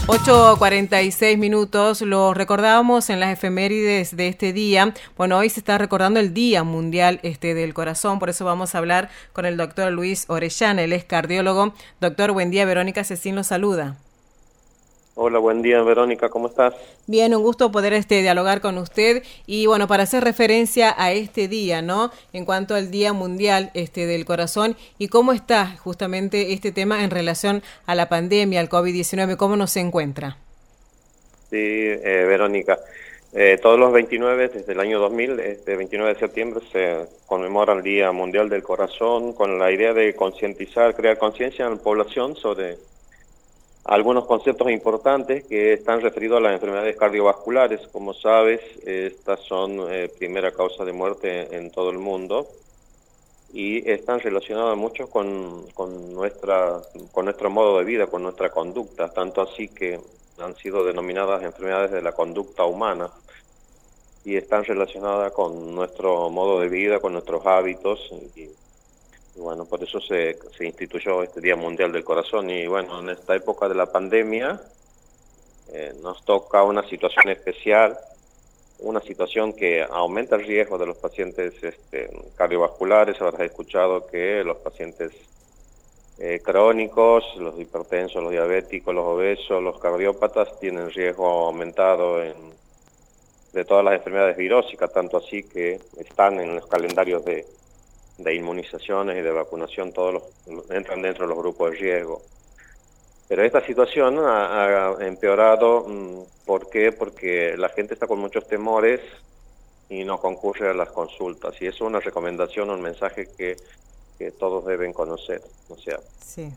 8:46, lo recordábamos en las efemérides de este día. Bueno, hoy se está recordando el Día Mundial del Corazón, por eso vamos a hablar con el doctor Luis Orellana, él es cardiólogo. Doctor, buen día, Verónica Cecín lo saluda. Hola, buen día, Verónica, ¿cómo estás? Bien, un gusto poder dialogar con usted y bueno, para hacer referencia a este día, ¿no? En cuanto al Día Mundial del Corazón y cómo está justamente este tema en relación a la pandemia, al COVID-19, ¿cómo nos se encuentra? Sí, Verónica, todos los 29, desde el año 2000, 29 de septiembre, se conmemora el Día Mundial del Corazón con la idea de concientizar, crear conciencia en la población sobre algunos conceptos importantes que están referidos a las enfermedades cardiovasculares. Como sabes, estas son primera causa de muerte en todo el mundo y están relacionadas mucho con nuestro modo de vida, con nuestra conducta, tanto así que han sido denominadas enfermedades de la conducta humana y están relacionadas con nuestro modo de vida, con nuestros hábitos y bueno, por eso se instituyó este Día Mundial del Corazón. Y bueno, en esta época de la pandemia nos toca una situación especial, una situación que aumenta el riesgo de los pacientes cardiovasculares. Habrás escuchado que los pacientes crónicos, los hipertensos, los diabéticos, los obesos, los cardiópatas tienen riesgo aumentado de todas las enfermedades virósicas, tanto así que están en los calendarios de inmunizaciones y de vacunación, entran dentro de los grupos de riesgo. Pero esta situación ha empeorado. ¿Por qué? Porque la gente está con muchos temores y no concurre a las consultas. Y eso es una recomendación, un mensaje que todos deben conocer. O sea, sí.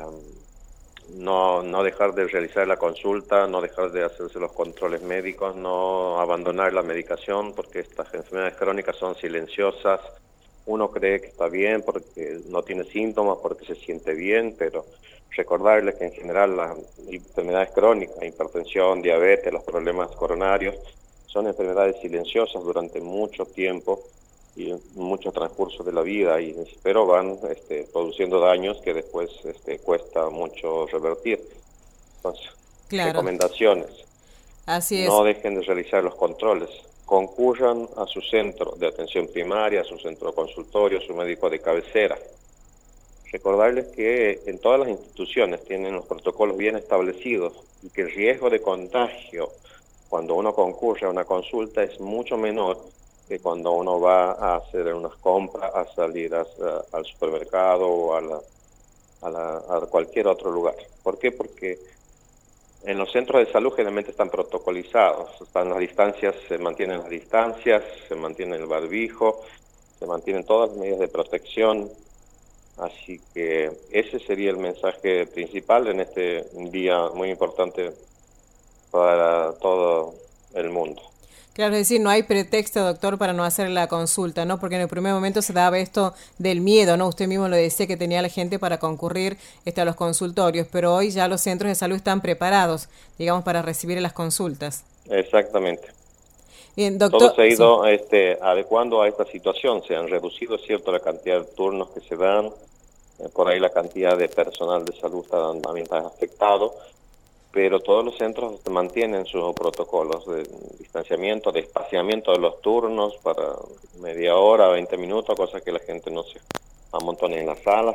No dejar de realizar la consulta, no dejar de hacerse los controles médicos, no abandonar la medicación, porque estas enfermedades crónicas son silenciosas. Uno cree que está bien porque no tiene síntomas, porque se siente bien, pero recordarles que en general las enfermedades crónicas, hipertensión, diabetes, los problemas coronarios, son enfermedades silenciosas durante mucho tiempo y mucho transcurso de la vida, pero van produciendo daños que después cuesta mucho revertir. Entonces, claro. Recomendaciones. Así es. No dejen de realizar los controles. Concurran a su centro de atención primaria, a su centro consultorio, a su médico de cabecera. Recordarles que en todas las instituciones tienen los protocolos bien establecidos y que el riesgo de contagio cuando uno concurre a una consulta es mucho menor que cuando uno va a hacer unas compras, a salir al supermercado o a cualquier otro lugar. ¿Por qué? Porque en los centros de salud generalmente están protocolizados, están las distancias, se mantienen las distancias, se mantiene el barbijo, se mantienen todas las medidas de protección. Así que ese sería el mensaje principal en este día muy importante para todo el mundo. Claro, es decir, no hay pretexto, doctor, para no hacer la consulta, ¿no? Porque en el primer momento se daba esto del miedo, ¿no? Usted mismo lo decía que tenía la gente para concurrir a los consultorios, pero hoy ya los centros de salud están preparados, digamos, para recibir las consultas. Exactamente. Bien, doctor. Todo se ha ido adecuando a esta situación, se han reducido, cierto, la cantidad de turnos que se dan, por ahí la cantidad de personal de salud también está afectado, pero todos los centros mantienen sus protocolos de distanciamiento, de espaciamiento de los turnos para media hora, 20 minutos, cosa que la gente no se amontone en la sala.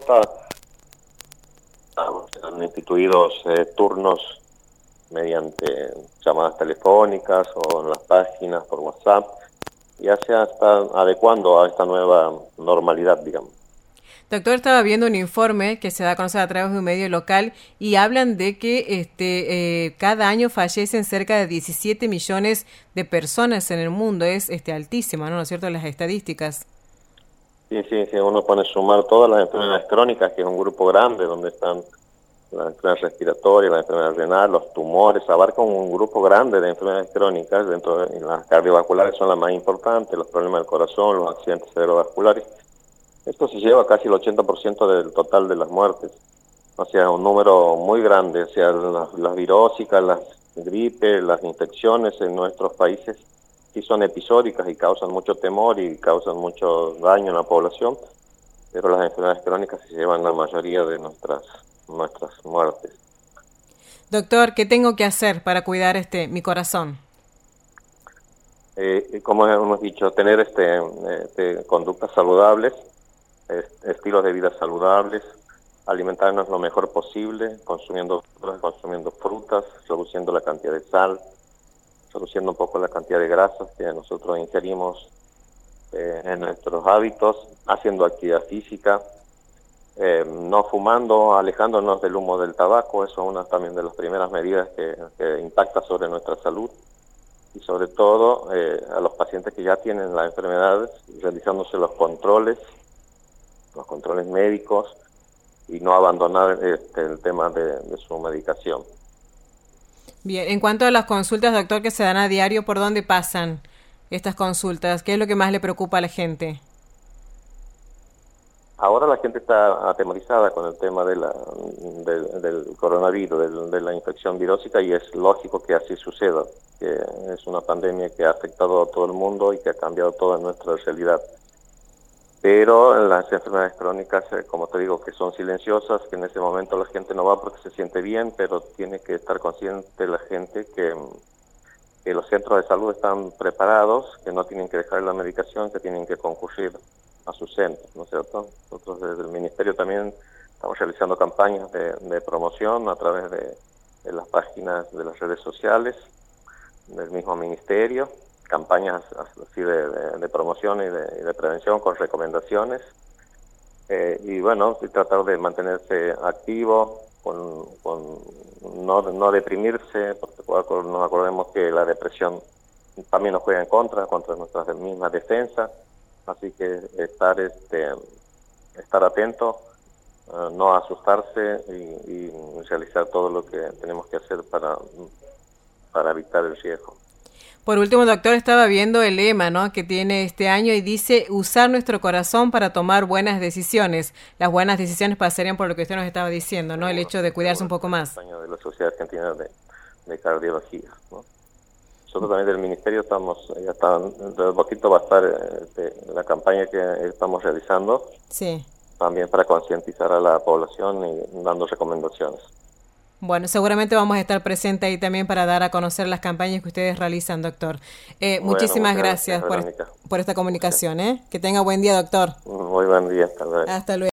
Han instituido turnos mediante llamadas telefónicas o en las páginas por WhatsApp. Ya se está adecuando a esta nueva normalidad, digamos. Doctor, estaba viendo un informe que se da a conocer a través de un medio local y hablan de que cada año fallecen cerca de 17 millones de personas en el mundo. Es altísima, ¿no es cierto?, las estadísticas. Sí, uno pone a sumar todas las enfermedades crónicas, que es un grupo grande, donde están las enfermedades respiratorias, las enfermedades renales, los tumores, abarca un grupo grande de enfermedades crónicas, dentro de las cardiovasculares son las más importantes, los problemas del corazón, los accidentes cerebrovasculares. Esto se lleva casi el 80% del total de las muertes, o sea, un número muy grande. O sea, las virósicas, las gripes, las infecciones en nuestros países sí son episódicas y causan mucho temor y causan mucho daño en la población, pero las enfermedades crónicas se llevan la mayoría de nuestras muertes. Doctor, ¿qué tengo que hacer para cuidar mi corazón? Como hemos dicho, tener conductas saludables, estilos de vida saludables, alimentarnos lo mejor posible, consumiendo frutas, reduciendo la cantidad de sal, reduciendo un poco la cantidad de grasas que nosotros ingerimos en nuestros hábitos, haciendo actividad física, no fumando, alejándonos del humo del tabaco. Eso es una también de las primeras medidas que impacta sobre nuestra salud, y sobre todo a los pacientes que ya tienen la enfermedad, realizándose los controles médicos, y no abandonar el tema de su medicación. Bien, en cuanto a las consultas, doctor, que se dan a diario, ¿por dónde pasan estas consultas? ¿Qué es lo que más le preocupa a la gente? Ahora la gente está atemorizada con el tema del coronavirus, de la infección virósica, y es lógico que así suceda, que es una pandemia que ha afectado a todo el mundo y que ha cambiado toda nuestra realidad. Pero las enfermedades crónicas, como te digo, que son silenciosas, que en ese momento la gente no va porque se siente bien, pero tiene que estar consciente la gente que los centros de salud están preparados, que no tienen que dejar la medicación, que tienen que concurrir a sus centros, ¿no es cierto? Nosotros desde el Ministerio también estamos realizando campañas de promoción a través de las páginas de las redes sociales del mismo Ministerio, campañas así de promoción y de prevención con recomendaciones, y bueno, tratar de mantenerse activo, no deprimirse, porque nos acordemos que la depresión también nos juega en contra nuestras mismas defensas. Así que estar atento, no asustarse, y realizar todo lo que tenemos que hacer para evitar el riesgo. Por último, doctor, estaba viendo el lema, ¿no?, que tiene este año, y dice: usar nuestro corazón para tomar buenas decisiones. Las buenas decisiones pasarían por lo que usted nos estaba diciendo, ¿no? El hecho de cuidarse un poco más. El año de la Sociedad Argentina de Cardiología, ¿no? Nosotros también del Ministerio de poquito va a estar la campaña que estamos realizando, sí, también para concientizar a la población y dando recomendaciones. Bueno, seguramente vamos a estar presentes ahí también para dar a conocer las campañas que ustedes realizan, doctor. Muchísimas gracias por esta comunicación. Que tenga buen día, doctor. Muy buen día, hasta luego. Hasta luego.